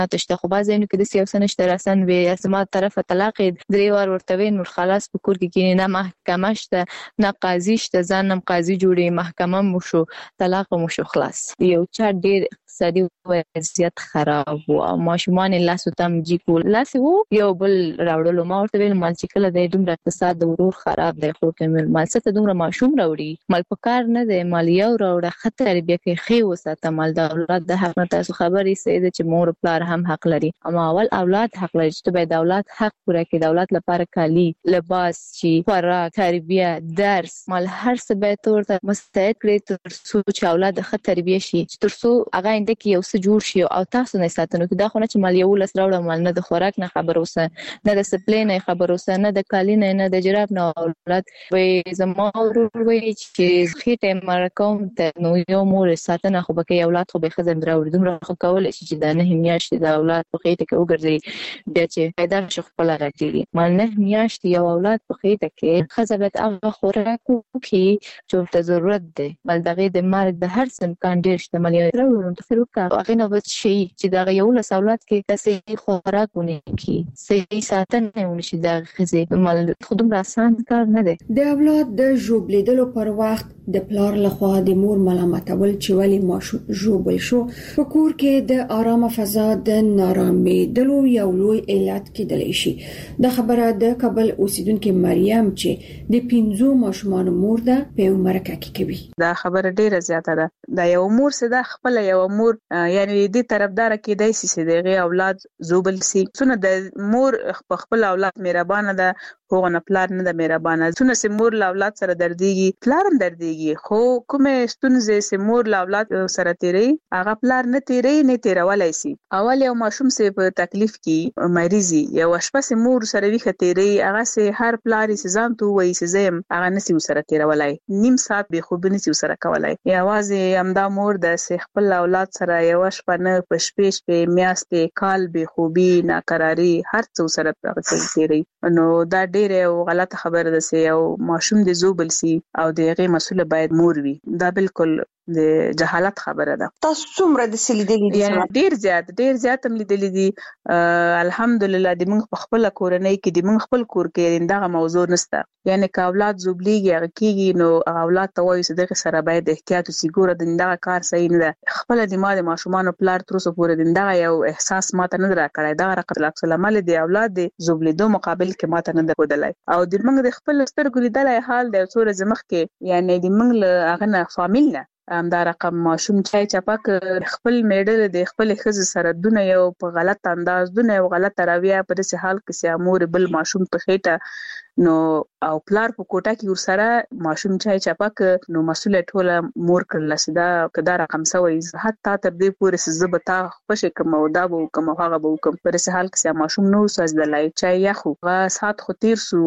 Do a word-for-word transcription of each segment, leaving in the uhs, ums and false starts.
امکانات شته، خو بعض ځینو کې د سیاسي نشته رسن وي اسما طرفه طلاق درې وار ورته وي نور خلاص په کور کې کینې، نه محکمه شته نه قاضي شته، ځان هم قاضي جوړي محکمه مو شو طلاق مو شو خلاص. یو چا ډیر اقتصادي وضعیت خراب و او ماشومان لاسو تم جی کول لاس وو یو بل راوړلو ما ورته ویل مال چې کله د دومره اقتصاد د ورور خراب دی خو کومل مال څه دومره ماشوم راوړي مال په کار نه دی مال یو راوړه خطر بیا کې خي وساته مال د اولاد د حق نه تاسو خبرې سي چې مور پلار هم حق لري، اما اول اولاد حق لري چې به د اولاد حق پوره کړي، د اولاد لپاره کالی لباس چې خوراک تربیه درس مال هر څه به تورته مستعد کړي تر څو چې اولاد ښه تربیه شي، تر څو هغه انده کې یو څه جوړ شي او تاسو نه ساتنو کې دا خو نه چې مال یو لس راوړم مال نه د خوراک نه خبر اوسه نه د سپلې نه خبر اوسه نه د کالی نه نه د جراب نه اولاد وي زما ورور وي چې خېټه مرکوم ته نو یو مور ساتنه خو به کې اولاد خو به خزم راوړي دومره خو کول شي چې دا نه میاشتې د اولاد په خېټه کې وګرځي بیا چې پیدا شي خپل راځي مال نه میاشتې یو اولاد په خېټه کې خزبت هغه خوراک کې چې ته ضرورت دی مال دغه د مرګ د هر څه امکان ډیر شته مال یو ورو ته فروکا هغه نو بس شي چې دا یو له اولاد کې تاسو خوراکونه کی صحیح ساتنه ونشي دا خزه مال خودم راسان کار نه دی. د اولاد د ژوبلیدلو پر وخت د پلار لخوا د مور ملامتول چې ولی ماشوم ژوبل شو په کور کې د آرامه فضا د نارامېدلو یو لوی علت کېدلی شي. د خبره د کابل اوسیدونکو مریم چې د پنځو ماشومانو مور ده په مرکه کې کوي. دا خبره ډیره زیاته ده. دا یو مور سره خپل یو مور یعنی د طرفدار کې دای سي دغه اولاد زوبل سي څونه د مور خپل اولاد مهربانه ده هو نه پلار نه د مهربانه څونه سي مور له اولاد سره درديږي پلار هم درديږي خو کومه ستونزې سي مور له اولاد سره تیری هغه پلار نه تیری نه تیرولای سي. اول یو ماشوم سي په تکلیف کې مریضي یو شپه سي مور سره وی ختيري هغه سي هر پلار سي ځان تو وای سي زم هغه نسي سره تیرولای نیم ساعت به خوب نسي سره کولای یوازې امدا مور د سي خپل اولاد سره یو شپه نه پښپېش په میاشتې کال به خوبي ناقراری هر څو سره تیری نو دا ډیره غلطه خبره ده سي او ماشوم د زوبل سي او دغه مسؤل باید مور وي دا بالکل د جهالت خبره ده. تاسو څومره د سلیدلې دي؟ یعنی ډیر زیات ډیر زیات هم لیدلې دي الحمدلله د موږ په خپل کورنۍ کې د موږ خپل کور کې دغه موضوع نشته یعنی که اولاد زوبليږي هغه کېږي نو اولاد ته وایي چې دغه سره باید احتیاط وسي ګوره دغه کار صحیح نه ده خپل د ما د ماشومان پلار تر اوسه پورې دغه یو احساس ماته نه راکړی دا رقم اکثر عمل دی اولاد د زوبلیدو مقابل کې ماته نه درودلای او د موږ د خپل سترګو لیدلای حال د څوره زمخ کې یعنی د موږ له هغه نه فامیل نه ام دا رقم ماشوم چای چپاک خپل میډل د خپل خزه سره دونه یو په غلط انداز دونه یو غلط راویه په دې حال کې سي امور بل ماشوم په خېټه نو او پلار په کوټه کې ورسره ماشوم چای چپاک نو مسؤل ټوله مور کړل سدا کدا رقم سوي حتی تر دې پورې زبتا خوش کوم او دا وو کوم هغه وو کوم پر څه حال کې ماشوم نو ساز د لای چای یا خو سات خو تیر سو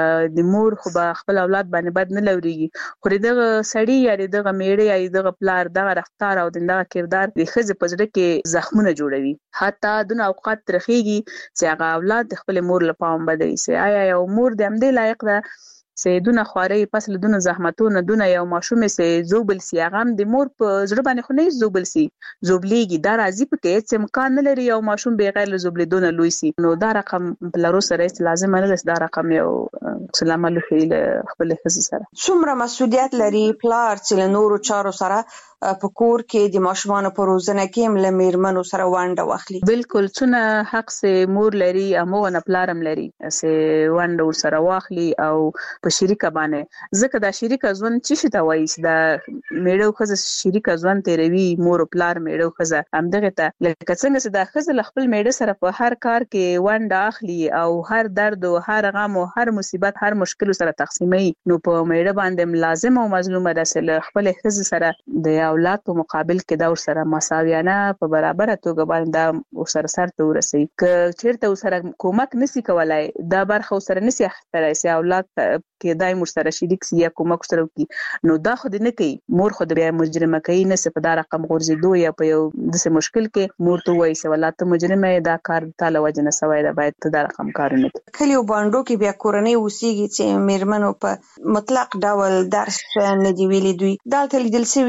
د مور خو خپل اولاد باندې بد نه لوريږي خو دغه سړی یا دغه میړه یا دغه پلار دغه رفتار او دغه کردار د خزه پزړه کې زخمونه جوړوي حتی دونه اوقات ترخیږي چې هغه اولاد خپل مور لپاره بدوي سي آیا یو مور د دې لایق ده سیدونه خواري فصل دونه زحمتونه دونه یو ماشوم سي زوبل سي هغه د مور په زړه باندې خو نه زوبل سي زوبليږي دا راځي په کې چې امکان نه لري یو ماشوم بغیر زوبلیدونه لوي سي نو دا رقم بلارو سره لازم نه دا رقم یو سلام علیکم خپل خزي سره څومره مسؤلیت لري پلار چې نورو چارو سره په کور کې د ماشومان په روزنه کې مل میرمنو سره وانډه واخلي بالکل څونه حق سه مور لري امو نه پلارم لري سه وانډه ور سره واخلي او په شریکه باندې ځکه دا شریکه ځوان چې شته وایي دا میړو خزه شریکه ځوان تیروي مور پلار میړو خزه همدغه ته لکه څنګه چې دا خزه خپل میړه سره په هر کار کې وانډه اخلي او هر درد او هر غم او هر مصیبت هر مشکل سره تقسیمي نو په میړه باندې لازم او مظلومه ده خپل خزه سره د اولاد په مقابل کې دا ور سره مساویانه په برابر توګه باندې ور سره سره ته ورسي ک چیرته ور سره کومک نسی کولای دا برخه ور سره نسی اخیستلای سي اولاد کې دای مر سره شریک سي یا کومک سره کی نو دا خو دې نه کوي مور خو دې مجرمه کوي نه څه په دا رقم غورځي دوه یا په یو دسه مشکل کې مور ته وایي سي ولات مجرمه دا کار تعالی وجنه سوای دا باید ته دا رقم کار نه کوي کلیو باندې کې بیا کورنۍ وسیږي چې میرمنو په مطلق ډول درس نه دی ویلي دوی دا تل دل سوي هغه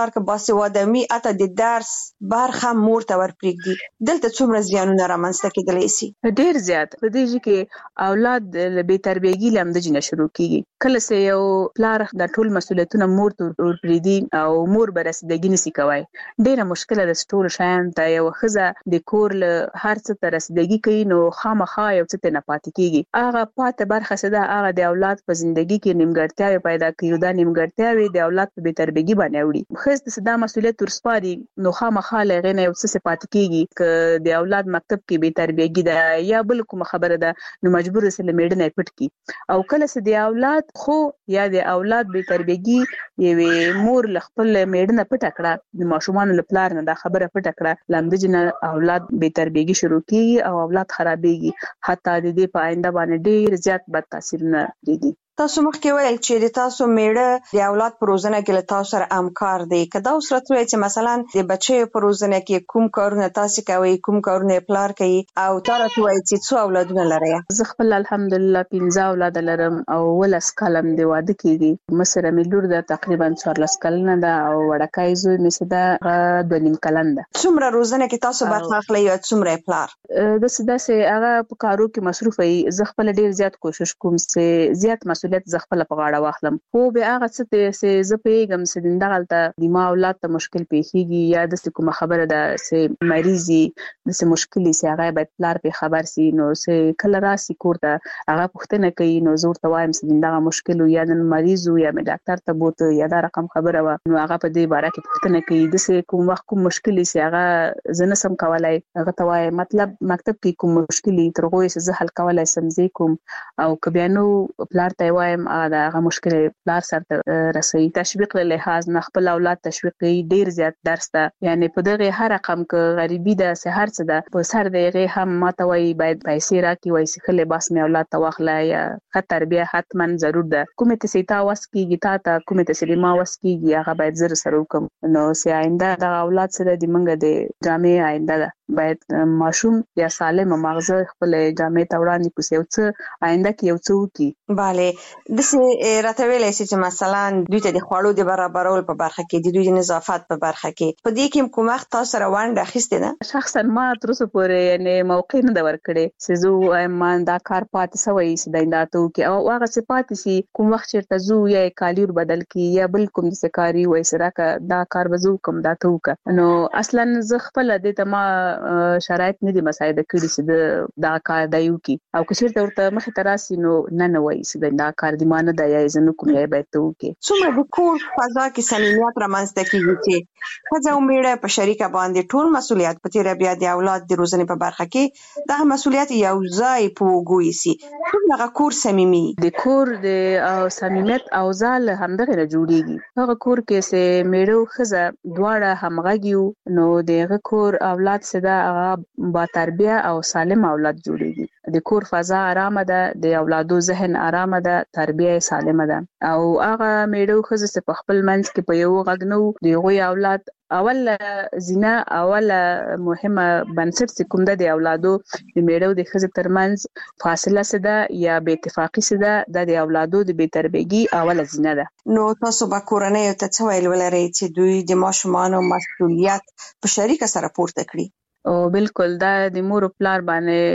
پلار که باسواده وي اته د درس برخه مور ته ورپرېږدي، دلته څومره زیانونه رامنځته کېدلی شي؟ ډیر زیات. په دې کې اولاد له بې تربیګي لمدجنه شروع کیږي. کله چې یو پلار د ټول مسولیتونه مور ته ورپرېږدي او مور به رسیدګي نشي کوي، ډیره مشکله ده. ټول شیان ته یو ښځه د کور له هر څه ته رسیدګي کوي نو خامخا یو څه ته نه پاتې کیږي. هغه پاتې برخه څه ده، هغه د اولاد په ژوندۍ کې نیمګړتیاوې پیدا کوي. دا نیمګړتیاوې د اولاد په بې تربیګي باندې وړي. ښځه چې دا مسولیت ورسپاري نو خامخا له هغې نه یو څه پاتې کیږي. که د اولاد مکتب کې بې تربیګي ده یا بل کومه خبره ده نو مجبور سه له میډنه پټ کی. او کله چې د اولاد خو یا د اولاد بې تربیګي یوې مور له خپل میډنه پټ کړه، د ماشومان له پلار نه دا خبره پټ کړه، لمدجنه اولاد بې تربیګي شروع کیږي او اولاد خرابېږي. حتی د دې په آینده باندې ډیر زیات بد تاثیرونه لري. تاسو مخکې ویل چې د تاسو میړه د اولاد په روزنه کې له تاسو سره همکار دی. که دا اوس راته وایي چې مثلا د بچیو په روزنه کې کوم کارونه تاسو کوئ، کوم کارونه پلار کوي، او تا راته وایي چې څو اولادونه لرئ؟ زه خپل الحمدلله پنځه اولاد لرم او ولس کلم د واده کېږي. مصر مې لور ده تقریبا څوارلس کلنه ده او وړکای زوی مې چې ده دوه نیم کلن ده. څومره روزنه کې تاسو برخه اخلئ او څومره پلار؟ داسې داسې هغه په کارو کې مصروف وي. زه خپل ډیر زیات کوشش کوم چې زیات مسؤلیت زه خپل په غاړه واخلم. خو به هغه څه چې زه پیغام چې دغلته د ما اولاد ته مشکل پیښیږي یا د کومه خبره ده چې مریضي د څه مشکلې چې هغه باید پلار په خبر سي، نو چې کله راسي کور ته هغه پوښتنه کوي نو زه ورته وایم چې دغه مشکل یا د مریض یا د ډاکټر ته بوته یا دا رقم خبره و، نو هغه په دې باره کې پوښتنه کوي د څه کوم وخت کوم مشکل چې هغه زه نسم کولای، هغه ته وایم مطلب مکتب کې کوم مشکل تر هغه چې زه حل کولای سم زه کوم، او که بیا نو پلار ته وایم دا هغه مشکل پلار سره رسي. تشویق له لحاظ نه خپل اولاد تشویق کوي ډیر زیات درس ده. یعنی په دغه هر رقم کې غریبي ده سه هر څه ده په سر دغه هم ماته وای باید پیسې راکې وای چې خله باس مې اولاد ته واخله یا خطر بیا حتما ضرور ده. کومه ته سیتا واس کیږي تا ته کومه ته سلیما واس کیږي هغه باید زر سره وکم. نو سه آینده د اولاد سره د منګه د جامع آینده ده باید ماشوم یا سالم مغزه خپل جامع ته وړاندې کوي او څه آینده کې یو څه وکي. bale د څه راته ویلې چې مثلا دوی ته د خوړو د برابرول په برخه کې د دوی د نظافت په برخه کې په دې کې کوم وخت تاسو سره ونډه اخیستې ده؟ شخصا ما تر اوسه پورې یعنی موقع نه دا ورکړې چې زه ما دا کار پاتې سوی چې دا انداتو کې او هغه څه پاتې سي کوم وخت چیرته زو یا کالیر بدل کی یا بل کوم څه کاری وای سره کا دا کار وزو کوم دا تو کا. نو اصلا زه خپل د ته ما شرایط نه دي مساعده کړی چې دا کار دایو کی او که چیرته ورته مخ تراسي نو نه نه وای چې دا کار دی مان نه دی زنه کوم یې به تو کی. څومره د کور فضا کې صمیمیت رامنځته کیږي چې ښځه او میړه په شریکه باندې ټول مسولیت په تیر بیا د اولاد د روزنې په برخه کې دا مسولیت یو ځای په وګوي سي. څنګه کور صمیمي د کور د صمیمیت او ځال همدغه نه جوړیږي. هغه کور کې چې میړه او ښځه دواړه همغږیو نو دغه کور اولاد سده هغه با تربیه او سالم اولاد جوړیږي. د کور فضا آرامه ده، د اولادو ذهن آرامه ده، تربیه سالمه ده او هغه میړه او ښځه چې په خپل منځ کې په یو غږ نو د هغوی اولاد اول زینا اول مهمه بنسټ چې کوم د اولادو د میړه او د ښځې ترمنځ فاصله سده یا بې اتفاقی سده د اولادو د بې تربیګي اول زینا ده. نو تاسو به کورنۍ ته څه ویل ولرئ چې دوی د ماشومانو مسؤلیت په شریکه سره پورته کړي؟ او بالکل دا د مور او پلار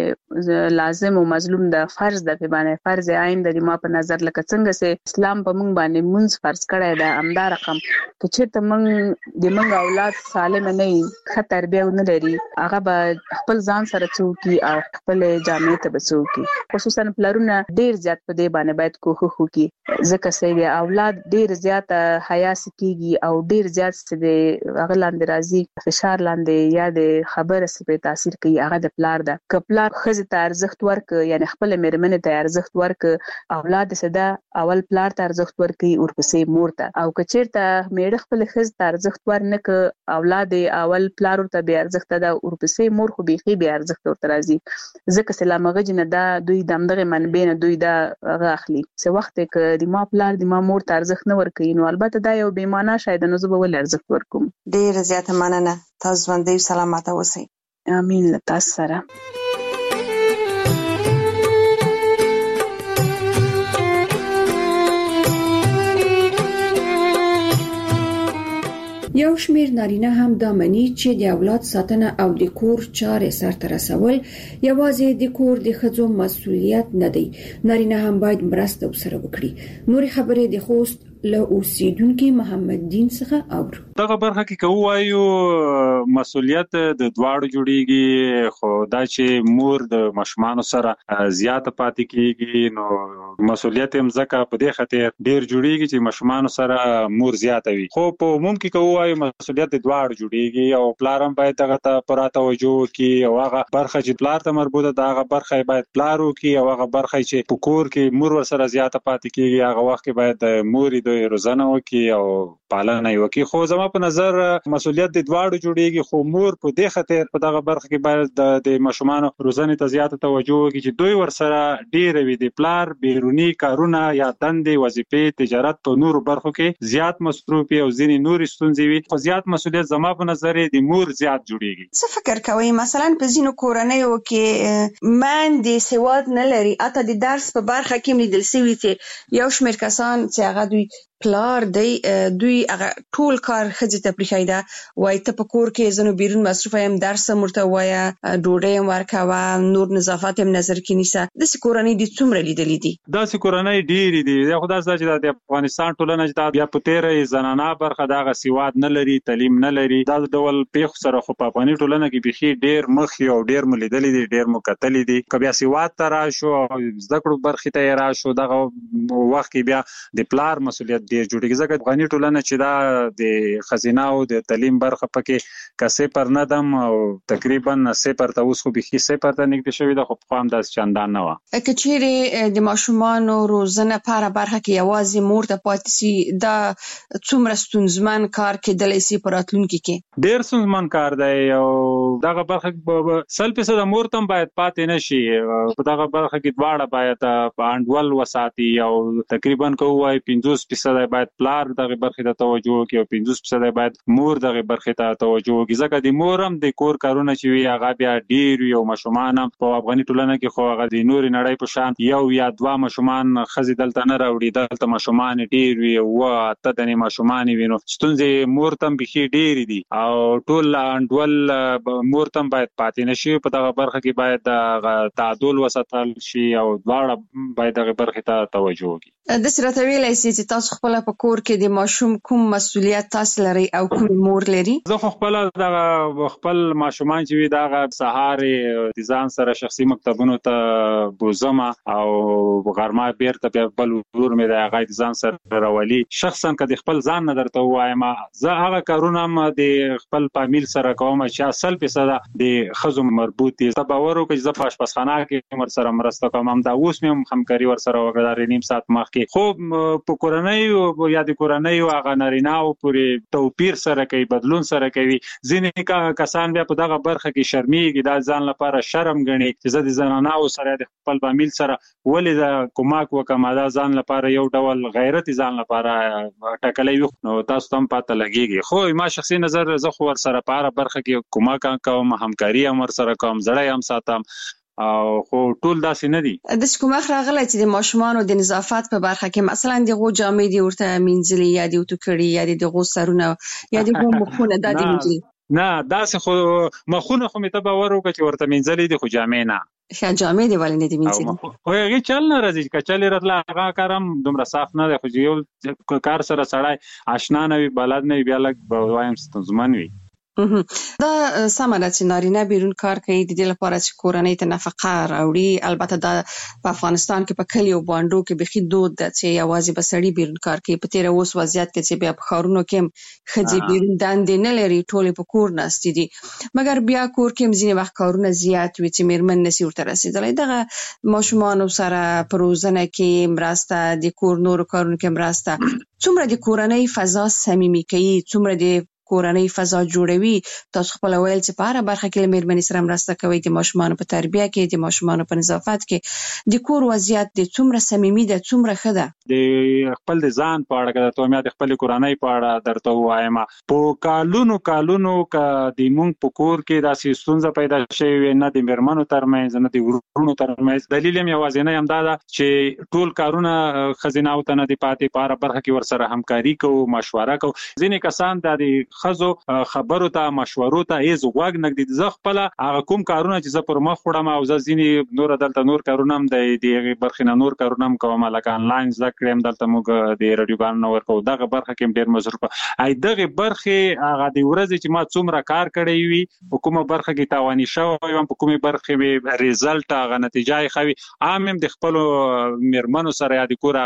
باندې لازم او مظلوم ده، فرض ده په باندې فرض عین د ما په نظر لکه څنګه چې اسلام په موږ باندې مونږ فرض کړی ده همدا رقم که چېرته موږ د موږ اولاد سالم نه وي ښه تربیه ونه لري هغه به خپل ځان سره څوکي او خپل جامع ته به څوکي. خصوصا پلارونه ډیر زیات په دې باندې باید کوښښ وکړي ځکه چې د اولاد ډیر زیات حیا سکیږي او ډیر زیات د هغه لاندې راځي فشار لاندې یا د خبر سره په تاثیر کوي هغه د پلار ده. که پلار ښځې ته ارزښت ورک یعنی خپل میرمنې ته ارزښت ورک اولاد سده اول پلار ته ارزښت ورکي ورپسې مور ته، او که چیرته میړه خپل ښځې ته ارزښت ورنک اولاد اول پلار ته به ارزښت ده ورپسې مور خو بيخي به ارزښت ورته راځي ځکه سلامغه جن ده دوی دمدغه منبع نه دوی دا غاخلي څه وخت کې د ما پلار د ما مور ته ارزښت نه ورکي نو البته دا یو بې معنا شاید نه زه به ول ارزښت ورکوم. ډیر زیاته مننه. تاسو باندې سلامات اوسئ. امين تاسو سره. یو شمیر نارینه هم دا مني چې د اولاد ساتنه او د کور چارې سرته رسول یوازې د کور د ښځو مسؤلیت نه دی. نارینه هم باید مرسته ورسره وکړي. نورې خبرې د خوست له اوسیدونکو محمد دین څخه اورو. دغه برخه کې کوو وایو مسؤلیت د دواړو جوړیږي، خو دا چې مور د ماشومان سره زیاته پاتې کیږي نو مسؤلیت هم ځکه په دې خاطر ډیر جوړیږي چې ماشومان سره مور زیاته وي. خو په عموم کې کوو وایو مسؤلیت د دواړو جوړیږي او پلار هم باید دغه ته پوره توجه وکړي او هغه برخه چې پلار ته مربوطه ده هغه برخه باید پلار وکړي او هغه برخه چې په کور کې مور سره زیاته پاتې کیږي هغه وخت کې باید مور د روزنه وکړي او پالنه وکړي. خو زما په نظر مسؤلیت د دواړو جوړیږي، خو مور په دې خاطر په دغه برخه کې باید د ماشومان روزنه ته زیاته توجه وکړي چې دوی ورسره ډیر وي د پلار بیرونی کارونه یا دندې وظیفې تجارت په نورو برخو کې زیات مصروف او ځینې نورې ستونزې وي، خو زیات مسؤلیت زما په نظر د مور زیات جوړیږي. څه فکر کوئ مثلا په ځینو کورنیو کې ماندې سواد نه لري، اته د درس په برخه کې لیدل شوی چې یو شمېر کسان چې هغه دوی پلار دی دوی هغه ټول کار ښځې ته پرېښی وایي ته په کور کې زنو بیرون مصروفه یم، درس هم ورته ووایه، ډوډۍ هم ورکوه، نور نظافت هم نظر کې نیسه. داسې کورنۍ دې څومره لیدلې دي؟ داسې کورنۍ ډېرې دي. یا خو داسې ده چې د افغانستان ټولنه چې بیا په تېره زنانه برخه د هغه سواد نه لري، تعلیم نه لري، دا ډول پیښو سره خو په افغاني ټولنه کې بیخي ډېر مخ او ډېر مو لیدلي دي، ډېر مو کتلي دي. که بیا سواد ته راشو او زده کړو برخې ته یې راشو دغه وخت کې بیا د پلار مسؤلیت ډېر جوړیږي، ځکه افغاني ټولنه چې دا د ښځینه او د تعلیم برخه پکې که صفر نه دم او تقریبا صفر ته اوس خو بیخي صفر ته نږدې شوې ده، خو پخوا هم داسې چندان نه وه. که چیرې د ماشومانو روزنه په هره برخه کې یوازې مور ته پاتې سي، دا څومره ستونزمن کار کېدلی سي په راتلونکي کې؟ ډېر ستونزمن کار دی او دغه برخه کې سل فیصده مور ته هم باید پاتې نه شي. په دغه برخه کې دواړه باید په انډول وساتي او تقریبا که ووایي پنځوس فیصده باید پلار دغه برخې ته توجه وکړي او پنځوس فیصده باید مور دغه برخې ته توجه وکړي، ځکه د مور هم د کور کارونه چې وي هغه بیا ډېر وي او ماشومان هم په افغاني ټولنه کې خو هغه د نورې نړۍ په شان یو یا دوه ماشومان ښځې دلته نه راوړي، دلته ماشومان ډېر وي، اووه اته دنې ماشومان وي، نو ستونزې مور ته هم بیخي ډېرې دي او ټول انډول مور ته هم باید پاتې نه شي. په دغه برخه کې باید تعادل وساتل شي او دواړه باید دغه برخې ته توجه وکړي. داسې راته ویلی سي چې تاسو خپله په کور کې د ماشوم کوم مسؤلیت تاسو لرئ او کوم مور لري؟ زه خو خپله دغه خپل ماشومان چې وي دغه سهار د ځان سره شخصي مکتبونو ته بوزم او غرمه بیرته بیا بل ورور مې دی هغه د ځان سره راولي. شخصا که د خپل ځان نه درته ووایم زه هغه کارونه هم د خپل فامیل سره کوم چې سل فیصده د ښځو مربوط دي. ته باور وکړه چې زه په اشپزخانه کې ورسره مرسته کوم، همدا اوس مې هم همکاري ورسره وکړه نیم ساعت مخکې. خو په کورنیو یا د کورنیو هغه نارینه‌و پورې توپیر سره کوي، بدلون سره کوي. ځینې کسان بیا په دغه برخه کې شرمېږي، دا ځان لپاره شرم ګڼي چې زه د زنانه‌و سره د خپل فامیل سره ولې د کومک وکم، دا ځان لپاره یو ډول غیرت ځان لپاره ټاکلی وي، نو تاسو ته هم پته لګېږي. خو ما شخصي نظر زه خو ورسره په هره برخه کې کومک کوم، همکاري هم ورسره کوم، زړی هم ساتم او خو ټول داسې نه دي. داسې کوم وخت راغلی چې د ماشومانو د نظافت په برخه کې مثلا د هغو جامې دې ورته مینځلي یا دې ورته کړي یا د هغو سرونه یا د هغو مخونه دا دې مینځلي؟ نه داسې خو مخونه خو مې ته باور وکړه چې ورته مینځلي دي، خو جامې نه. ښه جامې دې ولې نه دي مینځلي؟ خو هغې چل نه راځي، که چل یې راتله هغه کار هم دومره صاف نه دی، خو چې یو کار سره سړی اشنا نه وي، بلد نه وي، بیا لږ به وایم ستونزمن وي. دا سمه ده چې نارینه بیرون کار کوي د دې لپاره چې کورنۍ ته نفقه راوړي. البته دا په افغانستان کې په کلیو بانډو کې بیخي دود ده چې یوازې به سړي بیرون کار کوي. په تېره اوس وضعیت کې چې بیا په ښارونو کې هم ښځې بیرون دندې نه لري، ټولې په کور ناستې دي، مګر بیا کور کې هم ځینې وخت کارونه زیات وي چې مېرمن نشي ورته رسېدلی. دغه ماشومانو سره په روزنه کې مرسته، د کور نورو کارونو کې مرسته څومره د کورنۍ فضا صمیمي کوي، څومره د کورنۍ فضا جوړوي؟ تاسو خپل ویل چې په هره برخه کې له مېرمنې سره مرسته کوي، د ماشومانو په تربیه کې، د ماشومانو په نظافت کې، د کور وضعیت د څومره صمیمي ده، څومره ښه ده؟ د خپل د ځان په اړه که درته وایم یا د خپلې کورنۍ په اړه درته ووایم، په کالونو کالونو که د موږ په کور کې داسې ستونزه پیدا شوې وي، نه د مېرمنو ترمنځ نه د ورونو ترمنځ، دلیل هم یوازینی همدا ده چې ټول کارونه ښځینه‌و ته نه دي پاتې، په هره برخه کې ورسره همکاري کوو، مشوره کوو. ځینې کسان دا د خزو خبرو ته مشورو ته هیڅ غوږ نه ږدي. زه خپل هغه کوم کارونه چې زه پر مخ وړم او زه ځینې نور دلته نور کارونه هم د دې برخې نه نور کارونه هم کوم، لکه انلاین زده کړې هم دلته موږ د رادیوګانو نه ورکو. دغه برخه کې ډېر مصروف ای دغه برخې هغه د ورځې چې ما څومره کار کړی وي په کومه برخه کې تاواني شوی یم، په کومه برخه کې ریزلټ هغه نتیجه یې خوي، عام هم د خپل میرمنو سره یا د کور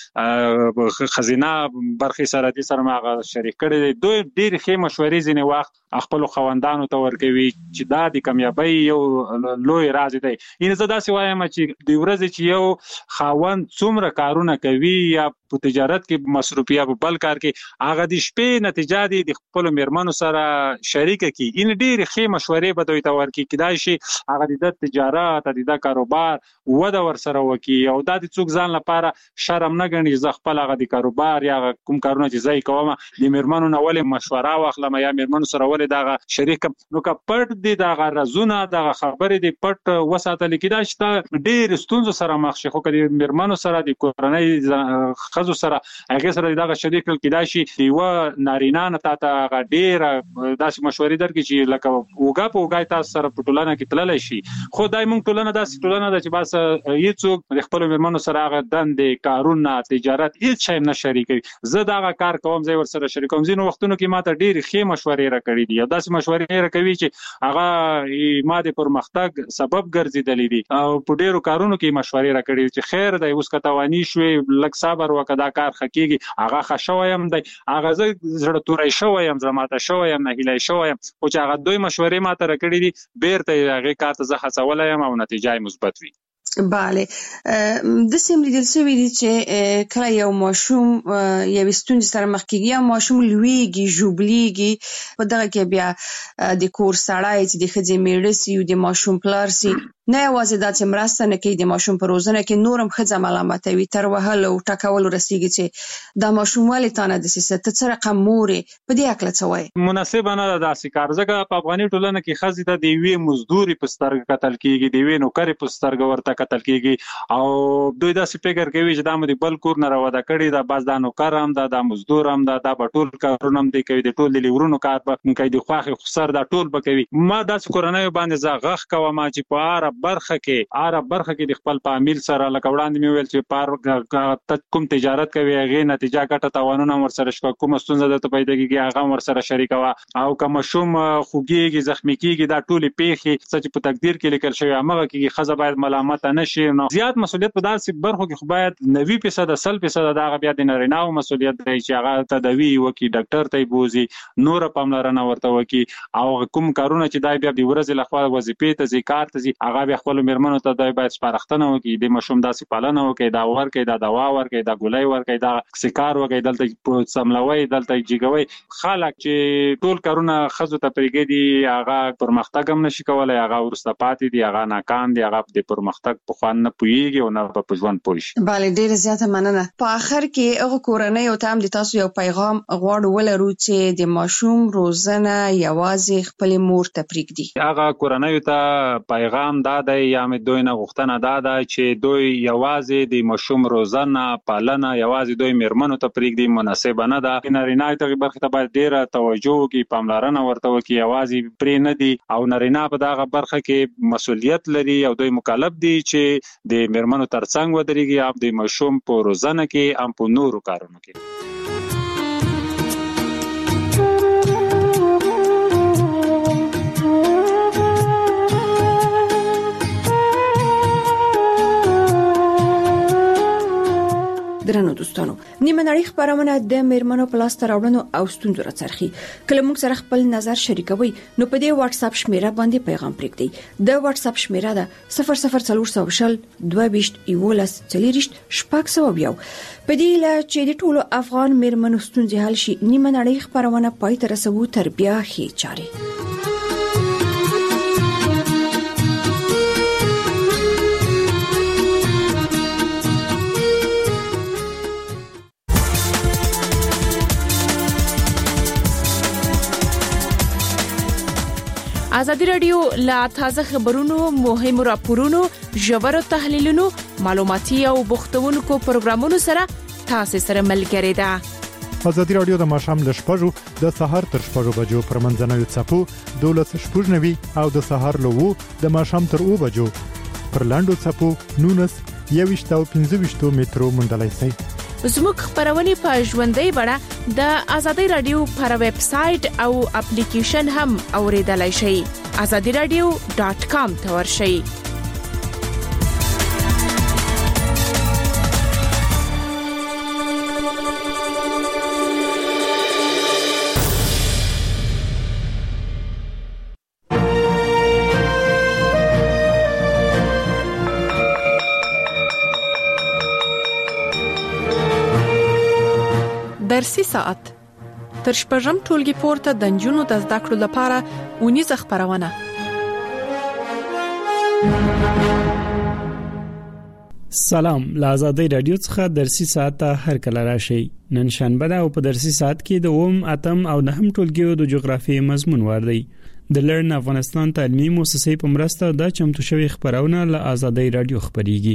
هغه خزینه برخې سره د سره ما شریک کړی. دوی ډېر ښه مشورې ځینې وخت خپل خوندانو ته ورکوي چې دا د کامیابی یو لوی راز دی. یعنی زه داسې وایم چې د ورځې چې یو خاوند څومره کارونه کوي یا په تجارت کې مصروف یا په بل کار کې، هغه د شپې نتیجه دی د خپل میرمنو سره شریک کی. ان ډېر ښه مشورې به دوی ته ورکړي کېدای شي هغه د تجارت د کاروبار وده ورسره وکړي او دا د څوک ځان لپاره شرم نه ګڼي. زه خپل هغه د کاروبار یا کوم کارونه چې زه کوم د میرمنو نه ولې مشوره واخلم یا میرمنو سره ولې دغه شریک. نو که پټ دي دغه رازونه دغه خبرې دي پټ وساتل کېدای شي ډېر ستونزو سره مخ شي، خو که د میرمنو سره د کورنۍ خزو سره هغه سره دغه شریک کېدای شي یو نارینه نه تاسو هغه ډېر داسې مشورې درکړي چې لکه وګا په وګا تاسو سره په ټولنه کې تللی شي. خو دای مونږ ټولنه داسې ټولنه ده چې بس هیڅوک د خپل میرمنو سره هغه دندې کارونه تجارت هیڅ شی نه شریکوي. زه دغه کار کوم زه ور سره شریکوم. ځینو وختونو کې ماته ډېر ښې مشورې راکړي دي، داسې مشورې راکوي چې هغه ما د پرمختګ سبب ګرځېدلې دي او په ډېرو کارونو کې مشورې راکړي چې خیر دی اوس که تواني شوې لږ صبر وکړه دا کار ښه کېږي. هغه ښه شوی یم دی، هغه زه زړه توری شوی یم، زړه ماته شوی یم، نهیلی شوی یم، خو چې هغه دوی مشورې ماته راکړي دي بیرته یې هغې کار ته زه هڅولی یم او نتیجه یې مثبت وي. بله د سیم لیدل شوی دی چې کله یو ماشوم یو ستونزې سره مخ کېږي یا ماشوم لویږي ژوبلیږي په دغه کې بیا د کور سړی چې د ښځې میړه سي او د ماشوم پلار سي نه یوازې دا چې مرسته نه کوي د ماشوم په روزنه کې، نور هم ښځه ملامتوي تر وهلو او ټکولو رسېږي چې دا ماشوم ولې تا نه دسې ته څه رقم مور یې. په دې هکله څه وایې؟ مناسبه نه ده داسې کار، ځکه په افغاني ټولنه کې ښځې ته د یوې مزدوري په سترګه کتل کېږي، د یوې نوکرې په سترګه ورته کتل کېږي او دوی داسې فکر کوي چې دا مو د بل کور نه راوده کړي ده، بس دا نوکر هم ده، دا مزدور هم ده، دا به ټول کارونه هم دی کوي، د ټول د لیورونو کار به کوي، د خواښې خسر دا ټول به کوي. ما داسې کورنیو باندې زه غږ کوم چې په هره برخه کې هره برخه کې د خپل فامیل سره لکه وړاندې مې ویل چې پار کوم تجارت کوي هغې نتیجه ګټه تاوانونه هم ورسره شته، کومه ستونزه درته پیدا کېږي هغه هم ورسره شریکوه او که ماشوم خوږېږي زخمي کېږي دا ټولې پېښې څه چې په تقدیر کې لیکل شوي همغه کېږي. ښځه باید ملامته نه شي. نو زیات مسؤلیت په داسې برخو کې خو باید نوي فیصده سل فیصده د هغه بیا د نارینه‌و مسؤلیت دی چې هغه تداوي وکړي، ډاکټر ته یې بوځي، نوره پاملرنه ورته وکړي او کوم کارونه چې دی بیا د ورځې لخوا وظیفې ته ځي کار ته ځي هغه بیا خپلو میرمنو ته دی باید سپارښتنه وکړي، د ماشوم داسې پالنه وکړي، دا ورکړي، دا دوا ورکړي، دا ګولۍ ورکړي، دا سکار وکړي، دلته سملوي، دلته جګوي. خلک چې ټول کارونه ښځو ته پرېږدي هغه پرمختګ هم نشي کولی، هغه وروسته پاتې دي، هغه ناکام دي، هغه د پرمختګ په خوند نه پوهېږي او نه په ژوند پوه شي. بله ډېره زیاته مننه. په آخر کې هغه کورنیو ته هم د تاسو یو پیغام غواړو ولرو چې د ماشوم روزنه یوازې خپلې مور ته پرېږدي. هغه کورنیو ته پیغام دا دی یا مې دوی نه غوښتنه دا ده چې دوی یوازې د ماشوم روزنه پالنه یوازې دوی میرمنو ته پرېږدي، مناسبه نه ده. نارینه دغې برخې ته باید ډېره توجه وکړي، پاملرنه ورته وکړي، یوازې پرې نه دي او نارینه په دغه برخه کې مسؤلیت لري او دوی مکلف دي چې د میرمنو ترڅنګ ودرېږي هم د ماشوم په روزنه کې هم په نورو کارونو کې. درنو دوستانو، نیمه نړۍ خبرونه د میرمنو په لاس راوړنو او ستونزو راڅرخي. کله موږ سره خپل نظر شریکوي نو په دې واتس اپ شمیره باندې پیغام پرېږدئ. د واتس اپ شمیره ده صفر صفر څلور شل دوه ویشت یولس څلوېښت شپږ سوه یو. په دې له چې د ټولو افغان میرمنو ستونزې حل شي نیمه نړۍ خبرونه پای ته رسوو تر بیا ښې چارې. ازادي رادیو لا تازه خبرونو، مهمو راپورونو، ژورو تحلیلونو، معلوماتي او بوختونکو پروګرامونو سره تاسو سره ملګری ده. ازادي راډیو د ماښام ل شپږو د سهار تر شپږو بجو پر منځنوي څپو دولس شپږنوي او د سهار له وو د ماښام تر اوو بجو پر لاندو څپو نونس یويشت او پنځه ویشت مترو مونډلای شي. زموږ خبرونه په ژوندۍ بڼه د ازادي رادیو پر ویب سټ او اپلیکیشن هم اوریدلای شئ. azadi radio dot com ته ورشئ. درسي ساعت تر شپږم ټولګي پورته د جنونو د زده کړو لپاره ونیزه خبرونه. سلام، لازادي رادیو څخه درسي ساعت هر کله راشي. نن شنبه ده او په درسي ساعت کې د اوم اتم او نهم ټولګیو د جغرافي مضمون وردی. د لرن افغانستان تعلیمي مؤسسې په مرسته د چمتو شوی خبرونه له ازادي رادیو خبريږي.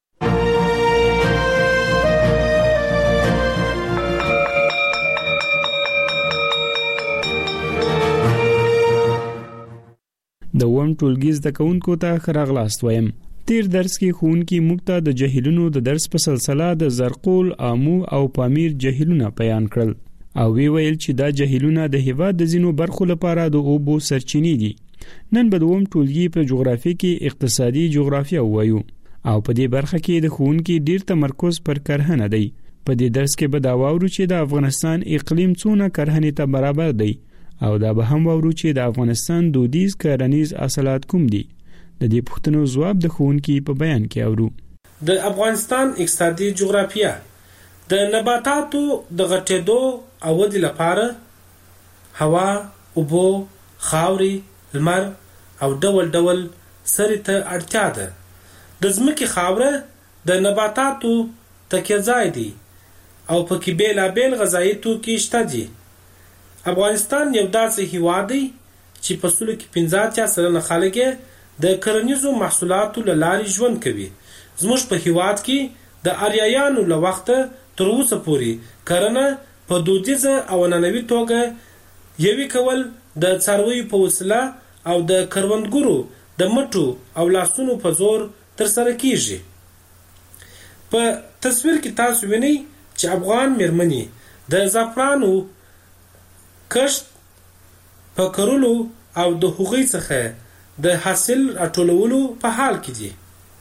د ووم ټولګي زده کوونکو ته خراغلاست وایم. تیر درس کې ښوونکي موږ ته د جهیلونو د درس په سلسله د زرقول، آمو او پامیر جهیلونه بیان کړل او وی ویل چې دا جهیلونه د هیواد د ځینو برخو لپاره د اوبو سرچینې دي. نن به د ووم ټولګي په جغرافي کې اقتصادي جغرافیا وایو او په دې برخه کې د ښوونکي ډیر تمرکز پر کرهنه دی. په دې درس کې به دا واورو چې د افغانستان اقلیم څونه کرهنې ته برابر دی او دا به هم وورو چې د افغانستان دودیز کرنیز اصالات کوم دي. د دې پوښتنو ځواب د ښوونکي په بیان کې اورو. د افغانستان اقتصادي جغرافیه د نباتاتو د غټېدو او ودې لپاره هوا، اوبو، خاوري، لمر او ډول ډول سرې ته اړتیا ده. د ځمکې خاوره د نباتاتو تکیه ځای دی او پکې بیلابیل غذایي توکي شته دي. افغانستان یو داسې هیواد دی چې په سلو کې پنځه اتیا سلنه خلک د کرنیزو محصولاتو له لارې ژوند کوي. زموږ په هیواد کې د آریایانو له وخته تر اوسه پورې کرنه په دودیزه او نننوي توګه یوې کول د څارویو په وسیله او د کروندګرو د مټو او لاسونو په زور ترسره کیږي. په تصویر کې تاسو وینئ چې افغان میرمنې د زعفرانو کښت په کرلو او د هغوی څخه د حاصل راټولولو په حال کې دي.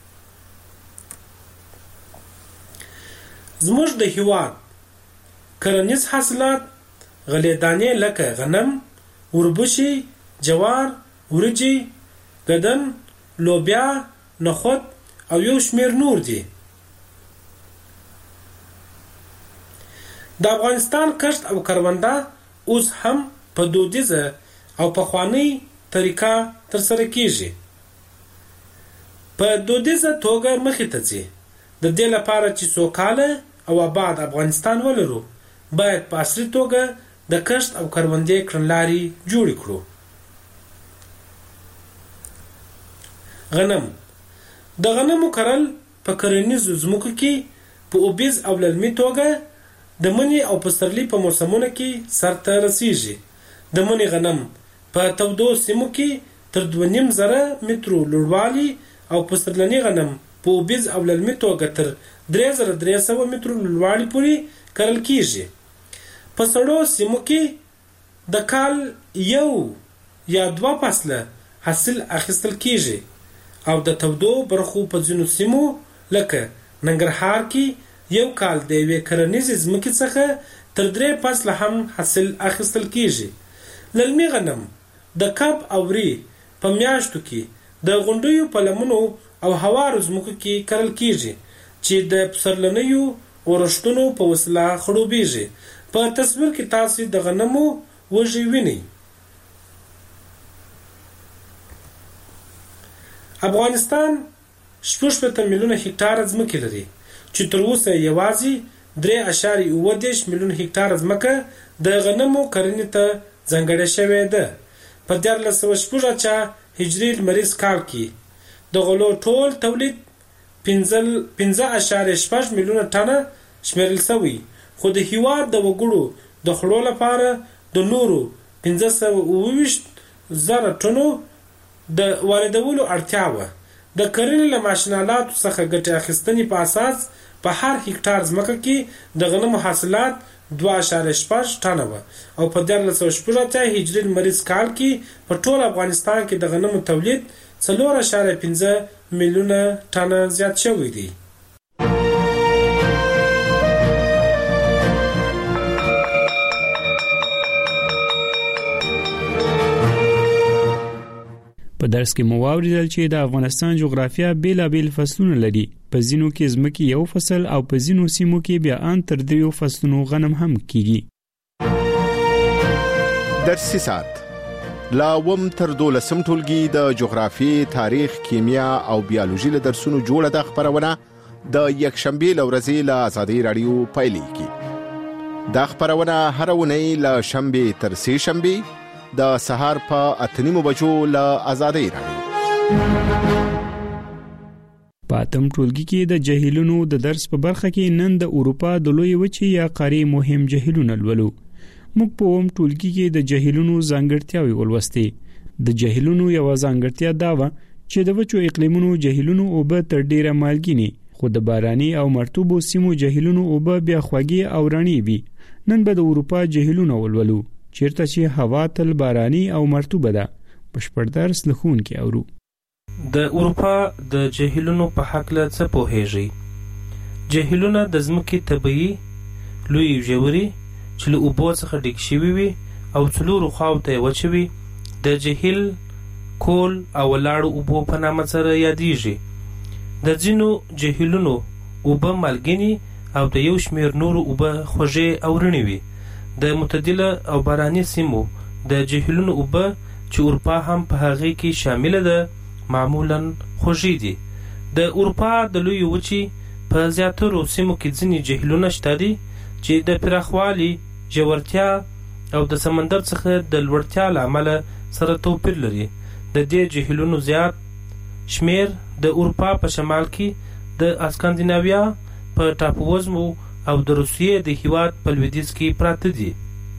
زموږ د هیواد کرنیز حاصلات غلې دانې لکه غنم، وربشي، جوار، ورجې، ګدم، لوبیا، نخود او یو شمیر نور دي. د افغانستان کښت او کرونده اوس هم په دودیزه او پخوانی طریقه ترسره کیږي. په دودیزه توګه مخې ته ځي. د دې لپاره چې سوکاله او آباد افغانستان ولرو باید په عصري توګه د کښت او کروندې کړنلارې جوړې کړو. غنم د غنمو کرل په کرنیزو ځمکو کې په اوبیز او للمي توګه د مني او پسرلي په موسمونو کې سرته رسیږي. د مني غنم په تودو سیمو کې تر دوه نیم زره مترو لوړوالي او پسرلني غنم په اوبیز او للمي توګه تر درې زره درې سوه مترو لوړوالي پورې کرل کیږي. په سړو سیمو کې د کال یو یا دوه فصله حاصل اخیستل کیږي او د تودو برخو په ځینو سیمو لکه ننګرهار کې یو کال د یوې کرنیزې ځمکې څخه تر درې فصله هم حاصل اخیستل کیږي. للمي غنم د کب او ری په میاشتو کې د غونډیو په لمنو او هوارو ځمکو کې کرل کیږي چې د پسرلنیو اورښتونو په وسیله خړوبېږي. په تصویر کې تاسو د غنمو وږي وینئ. افغانستان شپږ شپېته میلیونه هکټاره ځمکې لري چې تر اوسه یوازې درې اعشاریه اووه دېرش میلیونه هکټاره ځمکه د غنمو کرنې ته ځانګړې شوې ده. په دیارلس سوه شپږ اتیا هجري لمریز کال کې د غلو ټول تولید پنځه اعشاریه شپږ میلیونه ټنه شمیرل شوی خو د هیواد د وګړو د خړو لپاره د نورو پنځه سوه اووه ویشت زره ټنو د واردولو اړتیا وه. د کرنې له ماشینالاتو څخه ګټې اخیستنې په اساس په هر هکټار ځمکه کې د غنمو حاصلات دوه اعشاریه شپږ ټنه وه او په دیارلس سوه شپږ اتیا هجري لمریز کال کې په ټول افغانستان کې د غنمو تولید څلور اعشاریه پنځه میلیونه ټنه زیات شوی دی. په درس کې مو واوریدل چې د افغانستان جغرافیا بیلابیل فصلونه لري. په ځینو کې ځمکې یو فصل او په ځینو سیمو کې بیا ان تر دریو فصلونو غنم هم کیږي. درسي سات لا وم تر دولسم ټولګي د جغرافي، تاریخ، کیمیا او بیولوژي له درسونو جوړه د خبرونه د یکشنبه لورځي له آزادۍ رادیو پایلیږي. د خبرونه هر ونې له شنبه تر سه شنبه د سهار په اتنیمو بجو له آزادۍ رادیو. په اتم ټولګي کې د جهیلونو د درس په برخه کې نن د اروپا د لوی وچې یا قارې مهم جهیلونه لولو. موږ په اوم ټولګي کې د جهیلونو ځانګړتیاوې ولوستې. د جهیلونو یو ځانګړتیا دا و چې د وچو اقلیمونو جهیلونو اوبه تر ډیره مالګینې، خو د باراني او مرطوبو سیمو جهیلونو اوبه بیا خوږې او رڼې وي. نن به د اروپا جهیلونه ولولو چیرته چې هوا تل باراني او مرطوبه ده. بشپړ درس لخون کې اورو. د اروپا د جهیلونو په حق له څه پوهیږئ؟ جهیلونه د ځمکې طبیعي لوی ژورې چې له اوبو څخه ډک شوي وي او څلورو خواو ته یې وچې وي د جهیل کول او ولاړو اوبو په نامه سره یادیږي. د ځینو جهیلونو اوبه مالګینې او د یو شمېر نورو اوبه خوږې او رڼې وي. د معتدله او باراني سیمو د جهیلونو اوبه چې اروپا هم په هغې کې شامله ده معمولاً خوږې دي. د اروپا د لوی وچې په زیاترو سیمو کې ځینې جهیلونه شته دي چې د پراخوالي، ژورتیا او د سمندر څخه د لوړتیا له امله سره توپیر لري. د دې جهیلونو زیات شمیر د اروپا په شمال کې د اسکاندیناویا په ټاپووزمو او د روسیې د هیواد په لویدیځ کې پراته دي.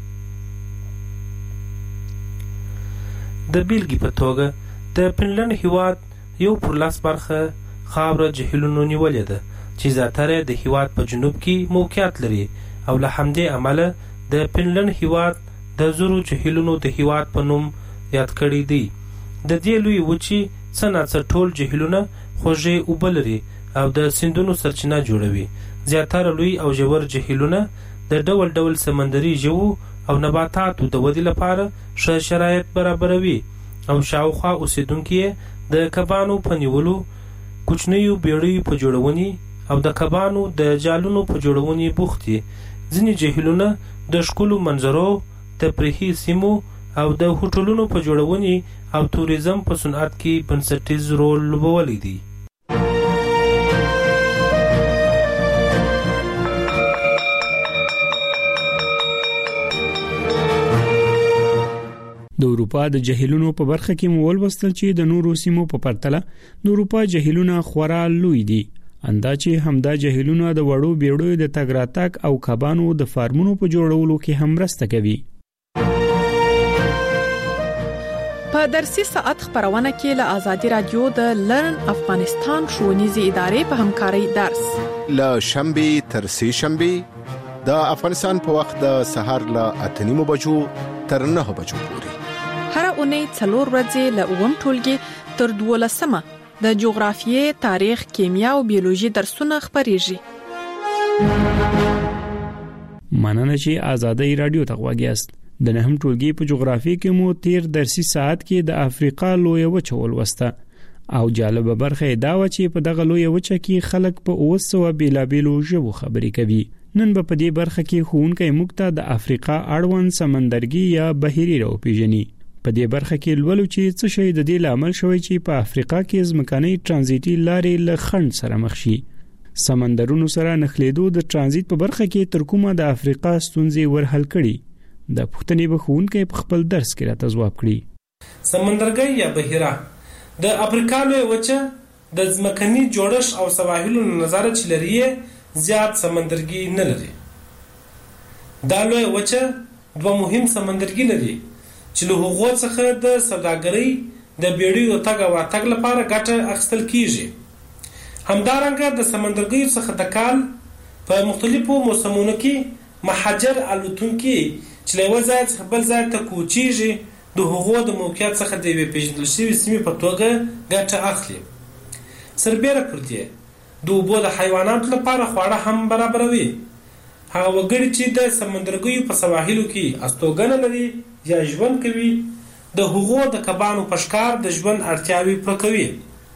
د بیلګې په توګه د فنلنډ هیواد یو پر لاس برخه خاوره جهیلونو نیولې ده چې زیاتره د هیواد په جنوب کې موقعیت لري او له همدې امله د فنلنډ هیواد د زرو جهیلونو د هیواد په نوم یاد کړی دی. د دې لوی وچې څه ناڅه ټول جهیلونه خوږې اوبه لري او د سیندونو سرچینه جوړوي. زیاتره لوی او ژور جهیلونه د ډول ډول سمندري ژوو او نباتاتو د ودې لپاره ښه شرایط برابروي او شاوخوا اوسیدونکي د کبانو په نیولو، کوچنیو بیړیو په جوړونې او د کبانو د جالونو په جوړونې بوخت دي. ځینې جهیلونه د ښکلو منظرو، تفریحي سیمو او د هوټلونو په جوړونې او توریزم په صنعت کې بنسټیز رول لوبولی دی. د اروپا د جهیلونو په برخه کې مو ولوستل چې د نورو سیمو په پرتله د اروپا جهیلونه خورا لوی دي. اندازې همدا جهیلونه د وړو بیړیو د تګ راتګ او کبانو د فارمونو په جوړولو کې هم مرسته کوي. په درسي ساعت خبرونه کې له آزادي رادیو د لرن افغانستان ښوونیزې ادارې په همکارۍ درس له شنبه تر سه شنبه د افغانستان په وخت د سهار له اتنیمو بجو تر نه بجو پورې هر اونۍ څلور ورځې له اووم ټولګي تر دولسمه د جغرافیې، تاریخ، کیمیا او بیولوژي درسونه خبريږي. مننه چې آزادۍ رادیو ته غوږیاست. د نهم ټولګي په جغرافیې کې مو تیر درسي ساعت کې د افریقا لوی وچه ولوسته او جالبه برخه دا و چې په دغه لوی وچه کې خلک په اوسو بیلابیلو ژبو خبرې کوي. نن په دې برخه کې ښوونکی موږ ته د افریقا اړوند سمندرګي یا بحیري راو پیژني. په دې برخه کې لولو چې څه شی د دې لامل شوی چې په افریقا کې ځمکني ترانزیتي لارې له خنډ سره مخ شي. سمندرونو سره نښلېدو د ترانزیت په برخه کې تر کومه د افریقا ستونزې ورحل کړي. د پښتنې به ښوونکی په خپل درس کې راته ځواب کړي. سمندرګي یا بحیره د افریقا لوی وچه د ځمکني جوړښت او سواحلونو نظر چې لري زیات سمندرګي نه لري. دا لوی وچه دوه مهم سمندرګي لري چې له هغو څخه د سوداګرۍ د بیړیو تګ او راتګ لپاره ګټه اخیستل کیږي. همدارنګه د سمندرګیو څخه د کال په مختلفو موسمونو کې مهاجر الوتونکي چې له یو ځای څخه بل ځای ته کوچیږي د هغو د موقعیت څخه د یوې پیژندل شوې سیمې په توګه ګټه اخلي. سربیره پر دې د اوبو د حیواناتو لپاره خواړه هم برابروي. هغه وګړي چې د سمندرګیو په سواحلو کې استوګنه لري یا ژوند کوي د هغو د کبانو په ښکار د ژوند اړتیاوې پوره کوي.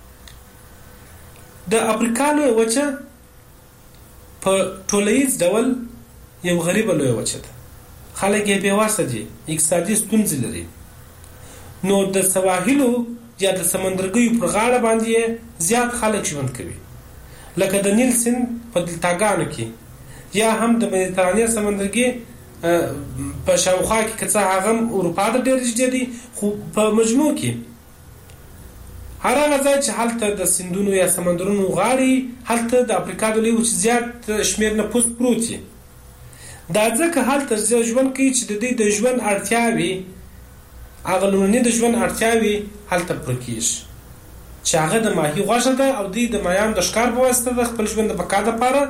د افریقا لویه وچه په ټولیز ډول یو غریبه لویه وچه ده. خلک یې بېواسطه دي، اقتصادي ستونزې لري. نو د سواحلو یا د سمندرګیو پر غاړه باندې زیات خلک ژوند کوي، لکه د نیل سیند په دلتاګانو کې یا هم د مدیترانې سمندرګي په شاوخوا کې که څه هغه اروپا ته ډېر نږدې دي، خو په مجموع کې هر هغه ځای چې هلته د سیندونو یا سمندرونو غاړې هلته د افریقا د لویې وچې زیات شمېر نفوس پروت وي. دا ځکه هلته ژوند کوي چې د دوی د ژوند اړتیاوې هغه لومړني د ژوند اړتیاوې هلته پوره کېږي چې هغه د ماهي غوښه ده او دوی د ماهیانو د ښکار په واسطه د خپل ژوند د بقا دپاره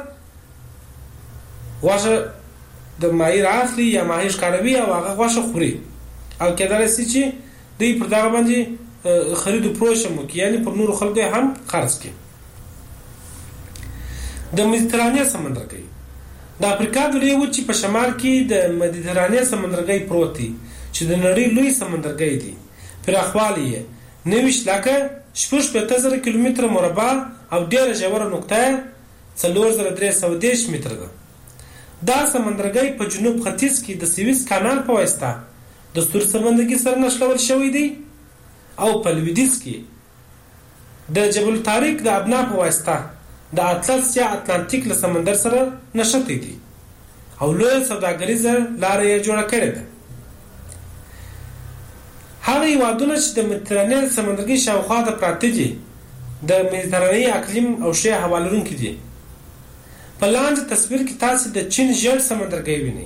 غوښه د ماهي رااخلي یا ماهي ښکاروي او هغه غوښه خوري او کېدلی شي چې دوی پر دغه باندې خرید و فروش هم وکړي، یعنې پر نورو خلکو هم خرڅ کړي. د مدیترانې سمندرګي د افریقا د لویې وچې په شمال کې د مدیترانې سمندرګي پروت دی چې د نړۍ لوی سمندرګي دی. پراخوالی یې نویشت لکه شپږ شپېته زره کیلومتره مربع او ډېره ژوره نقطه څلور زره درې سوه دېرش متره ده. دا سمندرګي په جنوب ختیځ کې د سویس کانال په واسطه د سور سمندرګي سره نښلول شوی دی او په لویدیځ کې د جبل طارق د ابنا په واسطه د اطلس یا اتلانتیک له سمندر سره نښتی دی او لویه سوداګریزه لاره یې جوړه کړې ده. هغه هېوادونه چې د مدیترانې سمندرګي شاوخوا ته پراته دي د مدیترانې اقلیم او ښې هوا لرونکي دي. په لاندې تصویر کې تاسې د چین ژیړ سمندرګي وینئ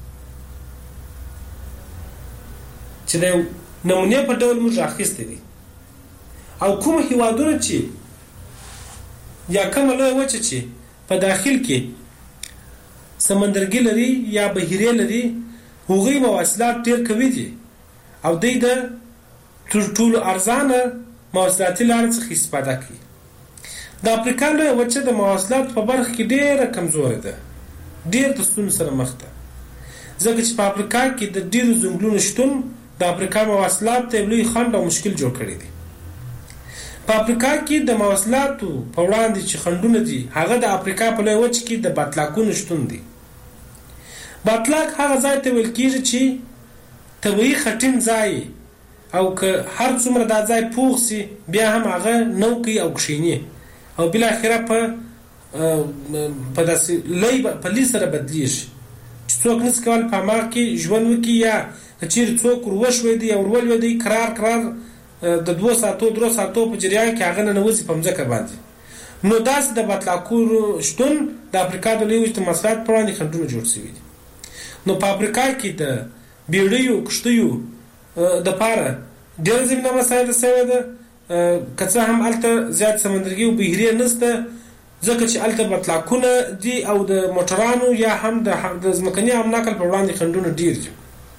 چې د نمونې په ډول موږ اخیستی دي. او کوم هېوادونه چې یا کومه لویه وچه چې په داخل کې سمندرګي لري یا بحیرې لري هغوی مواصلات ډېر قوي دي او دوی د تر ټولو ارزانه مواصلاتي لارې څخه استفاده کوي. د افریقا لویه وچه د مواصلاتو په برخه کې ډېره کمزورې ده، ډېر د ستونزو سره مخ ده، ځکه چې په افریقا کې د ډېرو ځنګلونو شتون د افریقا مواصلات ته لوی خنډ او مشکل جوړ کړی دی. په افریقا کې د مواصلاتو په وړاندې چې خنډونه دي هغه د افریقا په لویه وچه کې د باطلاقونو شتون دی. باطلاق هغه ځای ته ویل کېږي چې طبیعي خټین ځای او که هر څومره دا ځای پوخ سي بیا هم هغه نو کوي او کښیني او بالاخره په په داسې لۍ په لۍ سره بدلیږي چې څوک نسي کولی په هماغه کې ژوند وکړي یا که چیرې څوک ور وشوېدی او ور ولوېدی کرار کرار د دوو ساعتو درو ساعتو په جریان کې هغه ننوځي په مځکه باندې. نو داسې د باطلاقونو شتون د افریقا د لویې وچې د مواصلاتو په وړاندې خنډونه جوړ شوي دي. نو په افریقا کې د بیړیو کښتیو دپاره ډېره زمینه مساعده شوې ده، که څه هم هلته زیات سمندرګي او بحیرې نشته ځکه چې هلته باطلاقونه دي او د موټرانو یا هم د ځمکني هم نقل په وړاندې خنډونه ډېر دي.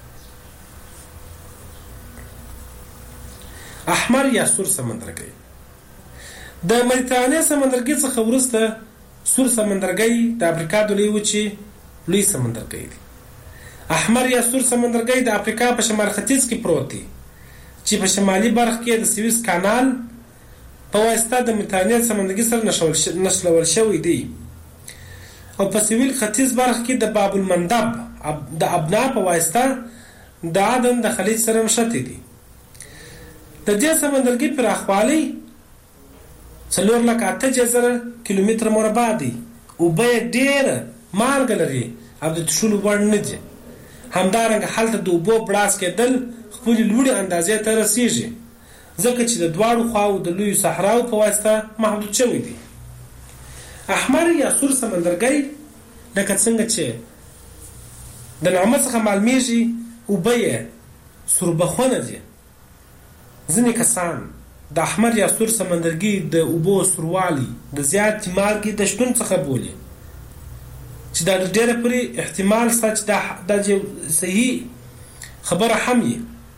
احمر یا سور سمندرګي د مدیترانې سمندرګي څخه وروسته سور سمندرګي د افریقا د لویې وچې لوی سمندرګي دی. احمر یا سور سمندرګي د افریقا په شمال ختیځ کې پروت دی چې په شمالي برخه کې د سویس کانال په واسطه د مدیترانې سمندرګي سره نښلول شوی دی او په سویل ختیځ برخه کې د باب المندب د ابنا په واسطه د عدن د خلیج سره نښتي دي. د دې سمندرګي پراخوالی څلور لکه اته زره کیلومتره مربع دی. اوبه یې ډېره مالګه لري او د څښلو وړ نه دي. همدارنګه هلته د اوبو بړاس کېدل خپلې لوړې اندازې ته رسیږي ځکه چې د دواړو خواو د لویو صحراو په واسطه محدود شوی دی. احمر یا سور سمندرګي لکه څنګه چې د نعمت څخه معلومیږي اوبه یې سوربخونه دي. ځینې کسان د احمر یا سور سمندرګي د اوبو سوروالی د زیات مالګې د شتون څخه بولي، چې دا ډېره پرې احتمال شته چې دا د صحیح خبره هم وي.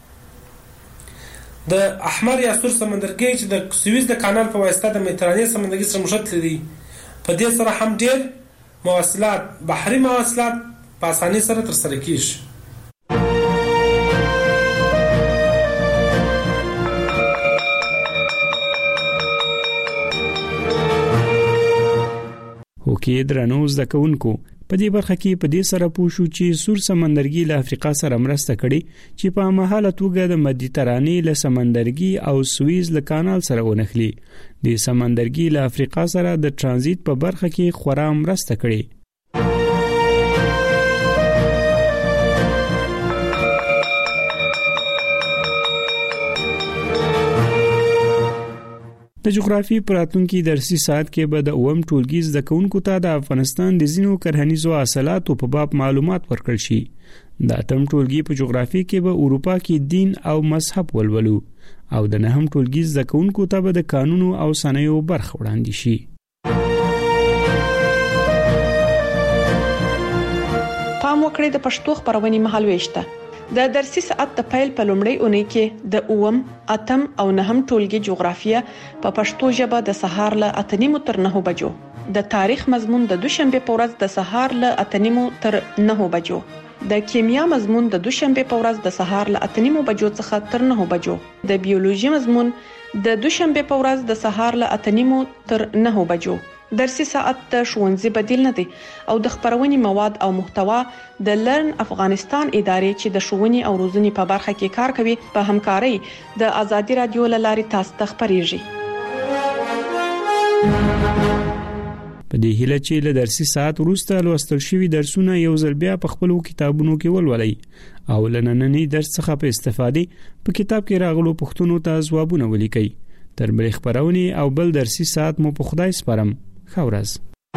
د احمر یا سور سمندرګي چې د سویس د کانال په واسطه د مدیترانې سمندرګي سره مشت لري، په دې سره هم ډېر مواصلات بحري مواصلات په اسانۍ سره ترسره کیږي. هوکې درنو زده کوونکو، په دې برخه کې په دې سره پوه شو چې سور سمندرګي له افریقا سره مرسته کړې چې په مهاله توګه د مدیترانې له سمندرګي او سویس له کانال سره ونښلي. د سمندرګي له افریقا سره د ترانزیت په برخه کې خورا مرسته کړې. د جغرافي پراتونکو درسي ساعت کې به د اوم ټولګي زده کوونکو ته د افغانستان د زینو کرهنیزو حاصلاتو په باب معلومات ورکړل شي. د اتم ټولګي په جغرافي کې به اروپا کې دین او مذهب ولولو او د نهم ټولګي زده کوونکو ته به د قانونو او صنایعو برخه وړاندې شي. پام وکړئ د پښتو خبرونې مهالويشته. د درسي ساعت د پیل په لومړۍ اونۍ کې د اوم، اتم او نهم ټولګي جغرافیه په پښتو ژبه د سهار له اته نیمو تر نهو بجو، د تاریخ مضمون د دوشنبه په ورځ د سهار له اته نیمو تر نهو بجو، د کیمیا مضمون د دوشنبه په ورځ د سهار له اته نیمو بجو څخه تر نهو بجو، د بیولوژي مضمون د دوشنبه په ورځ د سهار له اته نیمو تر نهو بجو. درسي ساعت د ښوونځي بدیل نه دی او د خبرونې مواد او محتوا د لرن افغانستان ادارې چې د ښوونې او روزنې په برخه کې کار کوي په همکارۍ د آزادي رادیو له لارې تاسو ته خبريږي. په دې هیله چې له درسي ساعت وروسته لوستل شوي درسونه یو ځل بیا په خپلو کتابونو کې ولولئ او لنننی درس څخه په استفادې په کتاب کې راغلو پوښتنو ته ځوابونه ولیکئ. تر بلې خبرونې او بل درسي ساعت مو په خدای سپارم. ښه ورځ.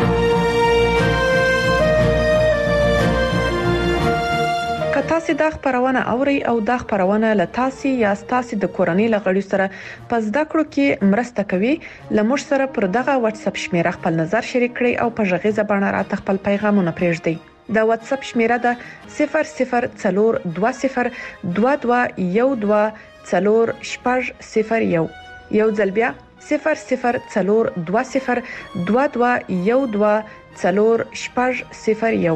که تاسو د خبرونه اوري او د خبرونه له تاسو یا تاسو د کورنۍ لغړی سره پس د کړو کې مرسته کوي، لمر سره پر دغه واتس اپ شمیره خپل نظر شریک کړئ او په ژغه باندې راته خپل پیغامونه پرېږدئ. د واتس اپ شمیره ده صفر صفر څلور دوه صفر دوه دوه یو دوه څلور شپږ صفر یو. یو ځل بیا صفر صفر څلور دوه صفر دوه دوه یو دوه څلور شپږ صفر یو.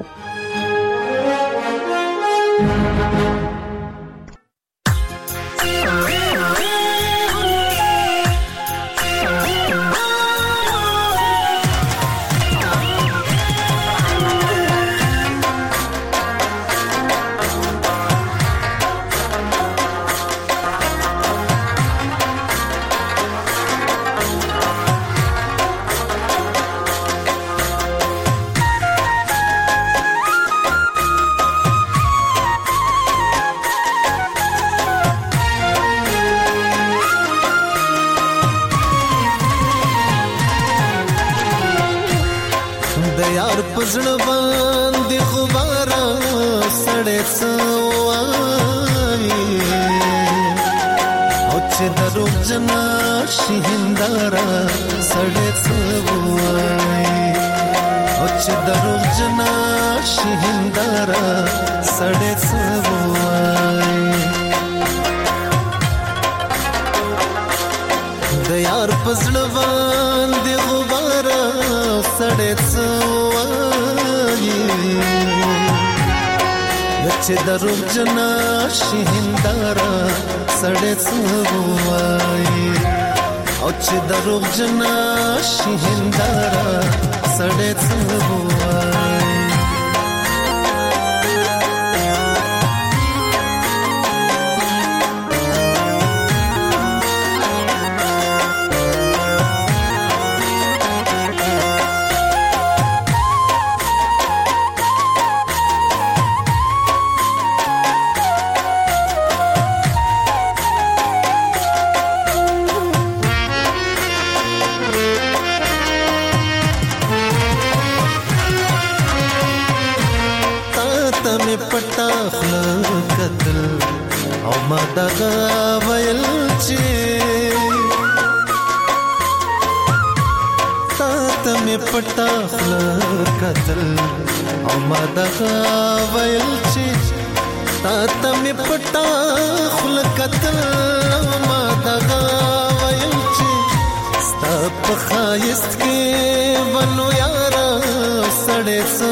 پزړ باندې خبره سړې سوای او چې درو جنا شهندرا سړې سوای او چې درو جنا شهندرا سړې سوای د یار پزړ باندې خبره سړې چې درو جنا شهندرا سړې سوای او چې درو جنا شهندرا سړې سوای. خله کتل او ما دغه ویل چې تا ته مې پټه خله کتل او ما دغه ویل چې تا ته مې پټه خله کتل او ما دغه ویل چې ستا په ښایست کې ونو یاره سړی څه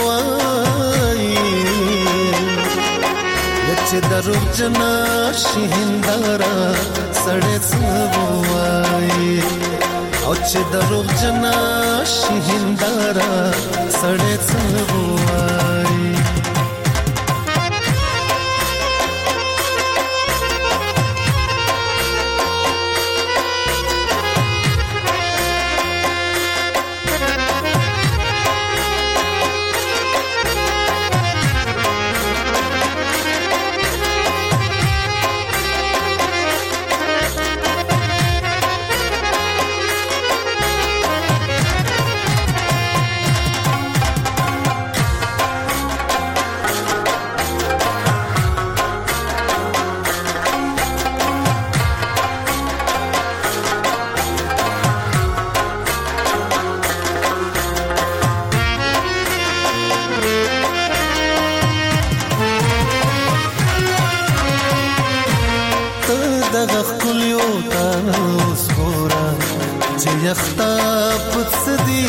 چې دروغ جنا شي هنداره سړی څه وایي او چې دروغ جنا شي هنداره سړی څه وایي دغه خلیو تاسو ګورا چې یختا پڅ دی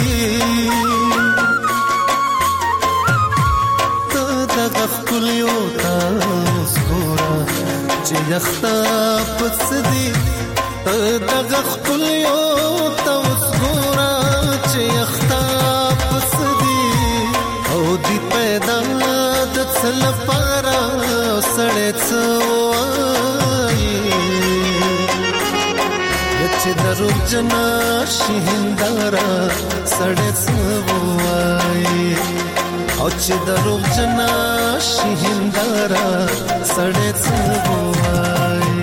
ته دغه خلیو تاسو ګورا چې یختا پڅ دی ته دغه خلیو تاسو ګورا چې یختا پڅ دی او دی پیدا د څل پارا سړې څو چې دروغ جنا شي هنداره سړی څه وایي او چې دروغ جنا شي هنداره سړی څه وایي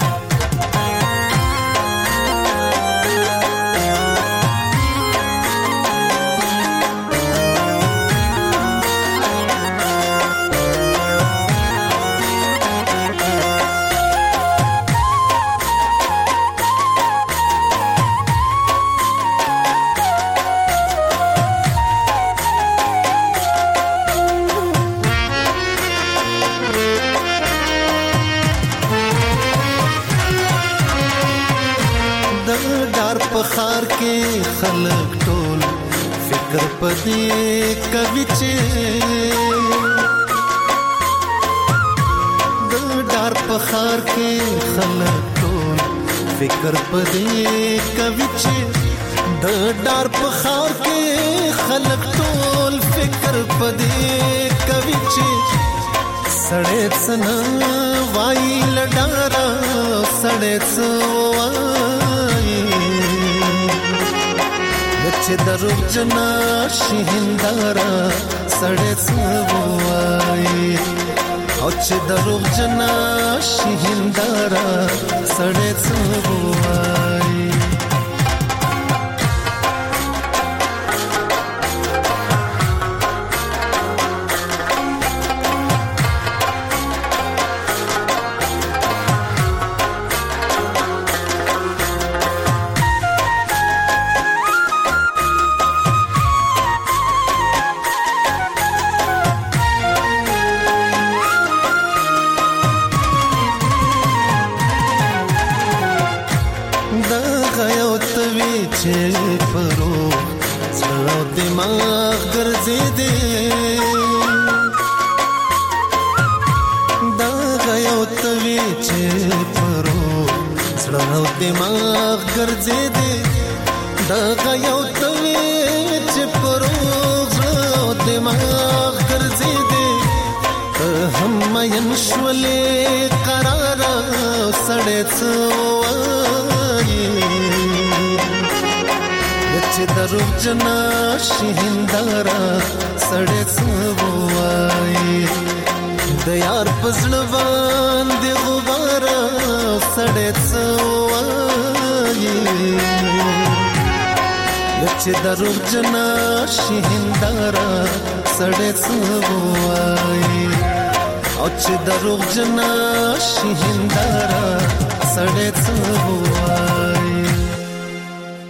پخار کې خلق ټول فکر پدې کوي چې د ډار پخار کې خلق ټول فکر پدې کوي چې د ډار پخار کې خلق ټول فکر پدې کوي چې سړې څنګه وای لډارا سړې څو چې دروغ جنا شي هنداره سړی څه وایي او چې دروغ جنا شي هنداره سړی څه وایي دماغ ګرځې دې دا غيو توي چې پرو زړه دماغ ګرځې دې دا غيو توي چې پرو زړه دماغ ګرځې دې هم مې نشولې قرار سړې څو چې دروغ جنا شي هنداره سړې څه وایي د یار پزړه باندې غبار سړې څه وایي چې دروغ جنا شي هنداره سړې څه وایي او چې دروغ جنا شي هندارا سړې څه هوا